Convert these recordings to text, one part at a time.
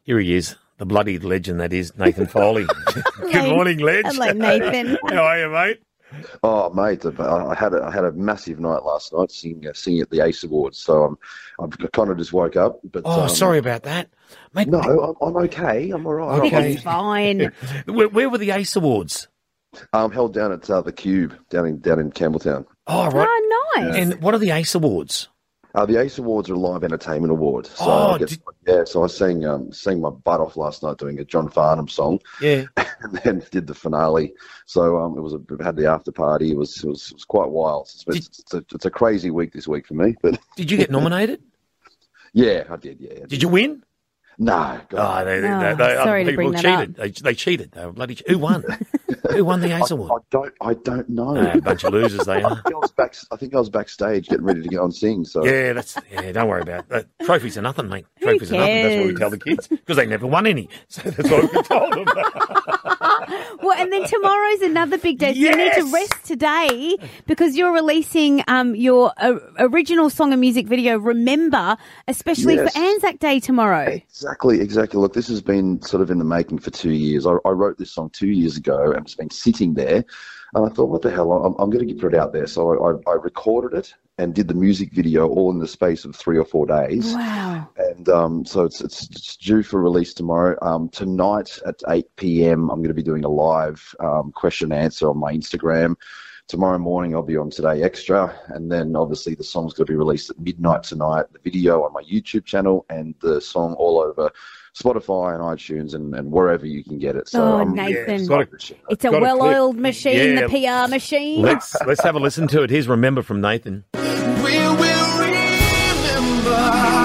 Here he is, the bloody legend that is Nathan Foley. Good morning, Ledge. Hello, Nathan. How are you, mate? Oh, mate, I had a massive night last night singing at the Ace Awards, so I kind of just woke up. But sorry about that, mate. No, I'm okay. I'm all right. Okay. It's fine. Where were the Ace Awards? I'm held down at the Cube down in Campbelltown. Oh, right. Oh, nice. And what are the Ace Awards? The Ace Awards are a live entertainment award. So so I sang my butt off last night doing a John Farnham song. Yeah. And then did the finale. So had the after party. It was quite wild. It's a crazy week this week for me. But did you get nominated? Yeah, I did. Yeah. Did you win? No. God. Sorry to bring that cheated. up. They cheated. They were bloody. Who won? Who won the Ace Award? I don't know. A bunch of losers they are. I think I was backstage getting ready to go and sing. So yeah, don't worry about it. Trophies are nothing, mate. Trophies are nothing. That's what we tell the kids because they never won any. So that's what we told them. Well, and then tomorrow's another big day. So you need to rest today because you're releasing your original song and music video, Remember, especially for Anzac Day tomorrow. Exactly. Look, this has been sort of in the making for 2 years. I wrote this song 2 years ago and it's been sitting there. And I thought, what the hell, I'm going to put it out there. So I recorded it and did the music video all in the space of 3 or 4 days. Wow. And so it's due for release tomorrow. Tonight at 8 p.m, I'm going to be doing a live question and answer on my Instagram. Tomorrow morning, I'll be on Today Extra. And then, obviously, the song's going to be released at midnight tonight, the video on my YouTube channel, and the song all over Spotify and iTunes and wherever you can get it. So, Nathan, it's a well-oiled machine, the PR machine. Let's have a listen to it. Here's Remember from Nathan. We will remember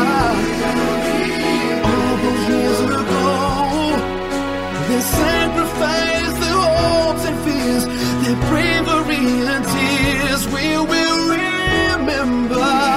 all those years ago. Their sacrifice, their hopes and fears, their bravery and tears. We will remember.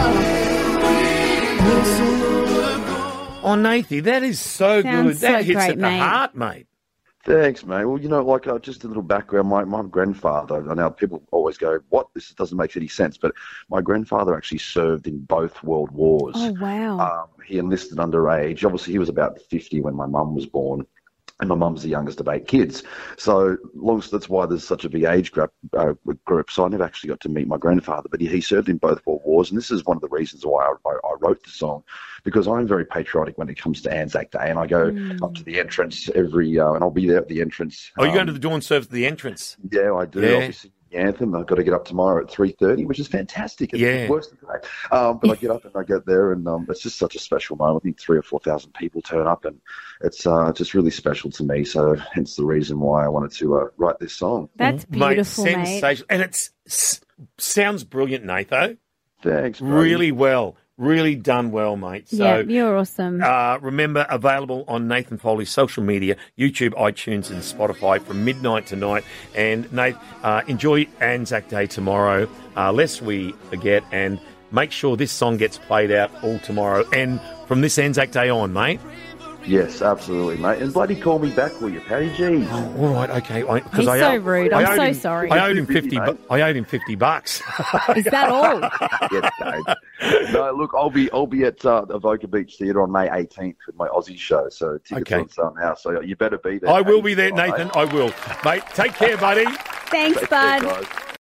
Oh, Nathan, that is so good. That hits great, at the heart, mate. Thanks, mate. Well, just a little background. My grandfather, I know people always go, what? This doesn't make any sense. But my grandfather actually served in both world wars. Oh, wow. He enlisted underage. Obviously, he was about 50 when my mum was born. And my mum's the youngest of 8 kids. So that's why there's such a big age group. So I never actually got to meet my grandfather, but he served in both world wars. And this is one of the reasons why I wrote the song, because I'm very patriotic when it comes to Anzac Day. And I go up to the entrance and I'll be there at the entrance. Oh, you're going to the dawn service at the entrance? Yeah, I do. Yeah. I'll be singing the anthem. I've got to get up tomorrow at 3:30, which is fantastic. It's worse than great. But I get up and I get there, and it's just such a special moment. I think 3,000 or 4,000 people turn up, and it's just really special to me. So hence the reason why I wanted to write this song. That's beautiful, mate. Sensational. And it sounds brilliant, Nathan. Thanks, bro. Really well. Really done well, mate. So, yeah, you're awesome. Remember, available on Nathan Foley's social media, YouTube, iTunes and Spotify from midnight tonight. And, Nate, enjoy Anzac Day tomorrow, lest we forget, and make sure this song gets played out all tomorrow and from this Anzac Day on, mate. Yes, absolutely, mate. And bloody call me back, will you, Paddy G? Oh, all right, okay. He's so rude. I'm so sorry. I owed him $50. I owed him $50. Is that all? Yes, Dave. No, look, I'll be at Avoca Beach Theatre on May 18th with my Aussie show. So tickets on sale now. So you better be there. I will be there, Nathan. I will, mate. Take care, buddy. Thanks, bud. Care, guys.